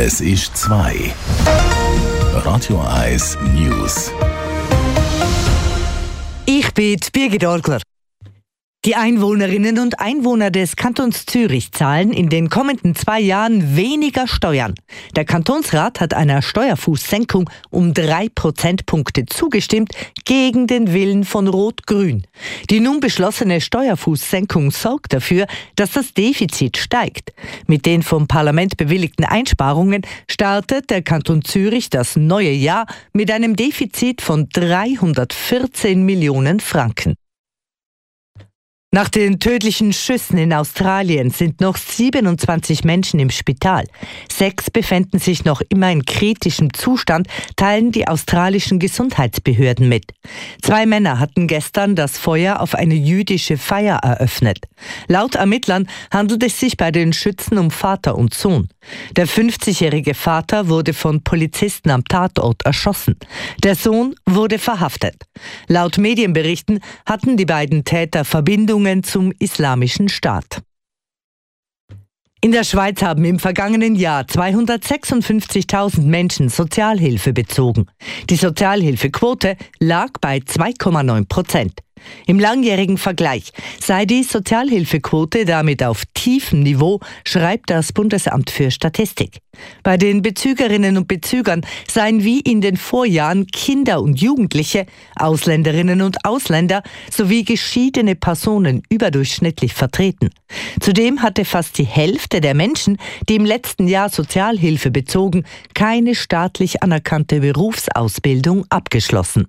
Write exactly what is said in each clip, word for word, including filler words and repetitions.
Es ist zwei. Radio eins News. Ich bin Birgit Orgler. Die Einwohnerinnen und Einwohner des Kantons Zürich zahlen in den kommenden zwei Jahren weniger Steuern. Der Kantonsrat hat einer Steuerfußsenkung um drei Prozentpunkte zugestimmt, gegen den Willen von Rot-Grün. Die nun beschlossene Steuerfußsenkung sorgt dafür, dass das Defizit steigt. Mit den vom Parlament bewilligten Einsparungen startet der Kanton Zürich das neue Jahr mit einem Defizit von dreihundertvierzehn Millionen Franken. Nach den tödlichen Schüssen in Australien sind noch siebenundzwanzig Menschen im Spital. Sechs befinden sich noch immer in kritischem Zustand, teilen die australischen Gesundheitsbehörden mit. Zwei Männer hatten gestern das Feuer auf eine jüdische Feier eröffnet. Laut Ermittlern handelt es sich bei den Schützen um Vater und Sohn. Der fünfzigjährige Vater wurde von Polizisten am Tatort erschossen. Der Sohn wurde verhaftet. Laut Medienberichten hatten die beiden Täter Verbindungen zum Islamischen Staat. In der Schweiz haben im vergangenen Jahr zweihundertsechsundfünfzigtausend Menschen Sozialhilfe bezogen. Die Sozialhilfequote lag bei zwei Komma neun Prozent. Im langjährigen Vergleich sei die Sozialhilfequote damit auf tiefem Niveau, schreibt das Bundesamt für Statistik. Bei den Bezügerinnen und Bezügern seien wie in den Vorjahren Kinder und Jugendliche, Ausländerinnen und Ausländer sowie geschiedene Personen überdurchschnittlich vertreten. Zudem hatte fast die Hälfte der Menschen, die im letzten Jahr Sozialhilfe bezogen, keine staatlich anerkannte Berufsausbildung abgeschlossen.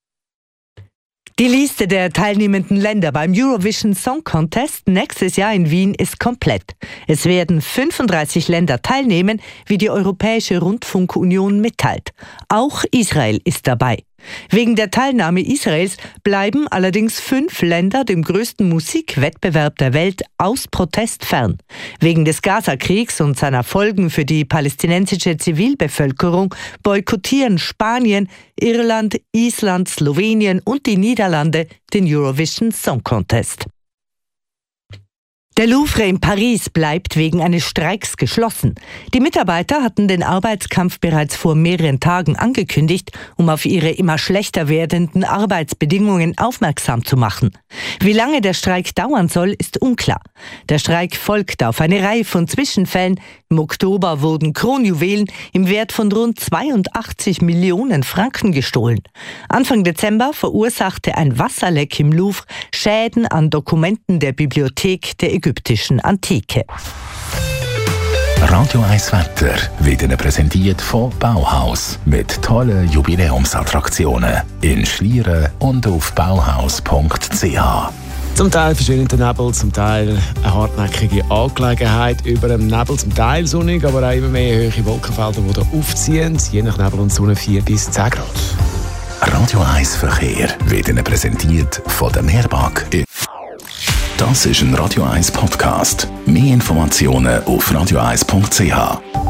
Die Liste der teilnehmenden Länder beim Eurovision Song Contest nächstes Jahr in Wien ist komplett. Es werden fünfunddreißig Länder teilnehmen, wie die Europäische Rundfunkunion mitteilt. Auch Israel ist dabei. Wegen der Teilnahme Israels bleiben allerdings fünf Länder dem größten Musikwettbewerb der Welt aus Protest fern. Wegen des Gaza-Kriegs und seiner Folgen für die palästinensische Zivilbevölkerung boykottieren Spanien, Irland, Island, Slowenien und die Niederlande den Eurovision Song Contest. Der Louvre in Paris bleibt wegen eines Streiks geschlossen. Die Mitarbeiter hatten den Arbeitskampf bereits vor mehreren Tagen angekündigt, um auf ihre immer schlechter werdenden Arbeitsbedingungen aufmerksam zu machen. Wie lange der Streik dauern soll, ist unklar. Der Streik folgt auf eine Reihe von Zwischenfällen. Im Oktober wurden Kronjuwelen im Wert von rund zweiundachtzig Millionen Franken gestohlen. Anfang Dezember verursachte ein Wasserleck im Louvre Schäden an Dokumenten der Bibliothek der ägyptischen Antike. Radio eins Wetter wird Ihnen präsentiert von Bauhaus mit tollen Jubiläumsattraktionen in Schlieren und auf bauhaus punkt c h. Zum Teil verschwindender Nebel, zum Teil eine hartnäckige Angelegenheit über dem Nebel, zum Teil sonnig, aber auch immer mehr hohe Wolkenfelder, die hier aufziehen, je nach Nebel und Sonne vier bis zehn Grad. Radio eins Verkehr wird Ihnen präsentiert von der Mehrbank. Das ist ein Radio eins Podcast. Mehr Informationen auf radio eins punkt c h.